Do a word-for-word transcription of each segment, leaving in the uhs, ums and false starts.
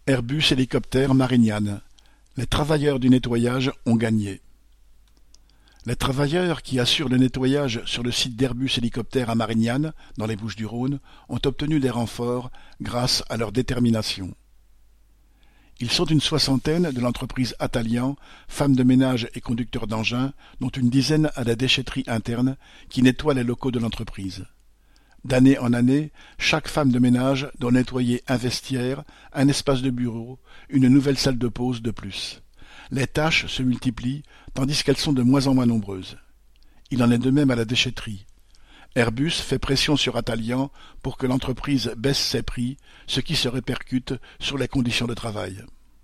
Airbus Hélicoptère Marignane. Les travailleurs du nettoyage ont gagné. Les travailleurs qui assurent le nettoyage sur le site d'Airbus Hélicoptère à Marignane, dans les Bouches-du-Rhône, ont obtenu des renforts grâce à leur détermination. Ils sont une soixantaine de l'entreprise Atalian, femmes de ménage et conducteurs d'engins, dont une dizaine à la déchetterie interne, qui nettoie les locaux de l'entreprise. D'année en année, chaque femme de ménage doit nettoyer un vestiaire, un espace de bureau, une nouvelle salle de pause de plus. Les tâches se multiplient, tandis qu'elles sont de moins en moins nombreuses. Il en est de même à la déchetterie. Airbus fait pression sur Atalian pour que l'entreprise baisse ses prix, ce qui se répercute sur les conditions de travail.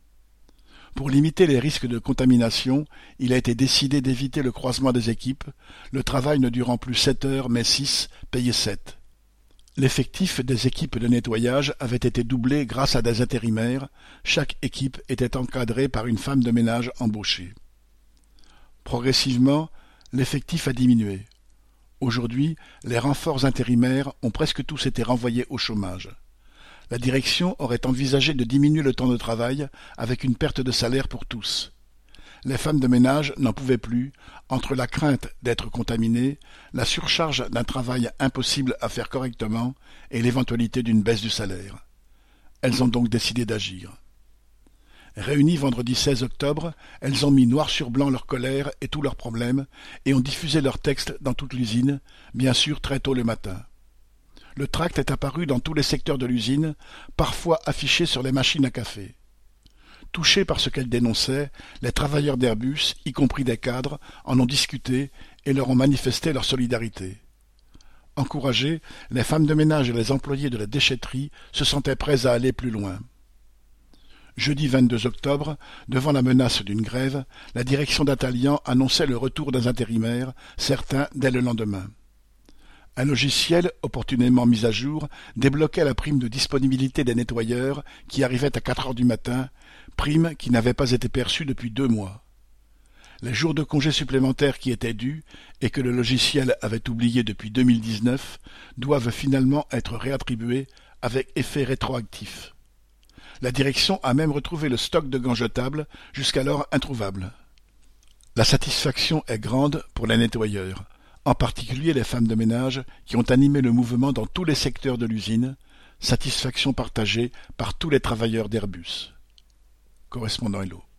Pour limiter les risques de contamination, il a été décidé d'éviter le croisement des équipes, le travail ne durant plus sept heures mais six, payé sept. L'effectif des équipes de nettoyage avait été doublé grâce à des intérimaires, chaque équipe était encadrée par une femme de ménage embauchée. Progressivement, l'effectif a diminué. Aujourd'hui, les renforts intérimaires ont presque tous été renvoyés au chômage. La direction aurait envisagé de diminuer le temps de travail avec une perte de salaire pour tous. Les femmes de ménage n'en pouvaient plus, entre la crainte d'être contaminées, la surcharge d'un travail impossible à faire correctement et l'éventualité d'une baisse du salaire. Elles ont donc décidé d'agir. Réunies vendredi seize octobre, elles ont mis noir sur blanc leur colère et tous leurs problèmes et ont diffusé leurs textes dans toute l'usine, bien sûr très tôt le matin. Le tract est apparu dans tous les secteurs de l'usine, parfois affiché sur les machines à café. Touchés par ce qu'elles dénonçaient, les travailleurs d'Airbus, y compris des cadres, en ont discuté et leur ont manifesté leur solidarité. Encouragés, les femmes de ménage et les employés de la déchetterie se sentaient prêts à aller plus loin. Jeudi vingt-deux octobre, devant la menace d'une grève, la direction d'Atalian annonçait le retour des intérimaires, certains dès le lendemain. Un logiciel, opportunément mis à jour, débloquait la prime de disponibilité des nettoyeurs qui arrivait à quatre heures du matin, prime qui n'avait pas été perçue depuis deux mois. Les jours de congés supplémentaires qui étaient dus, et que le logiciel avait oubliés depuis deux mille dix-neuf, doivent finalement être réattribués avec effet rétroactif. La direction a même retrouvé le stock de gants jetables, jusqu'alors introuvable. La satisfaction est grande pour les nettoyeurs, en particulier les femmes de ménage qui ont animé le mouvement dans tous les secteurs de l'usine, satisfaction partagée par tous les travailleurs d'Airbus. Correspondant Hello.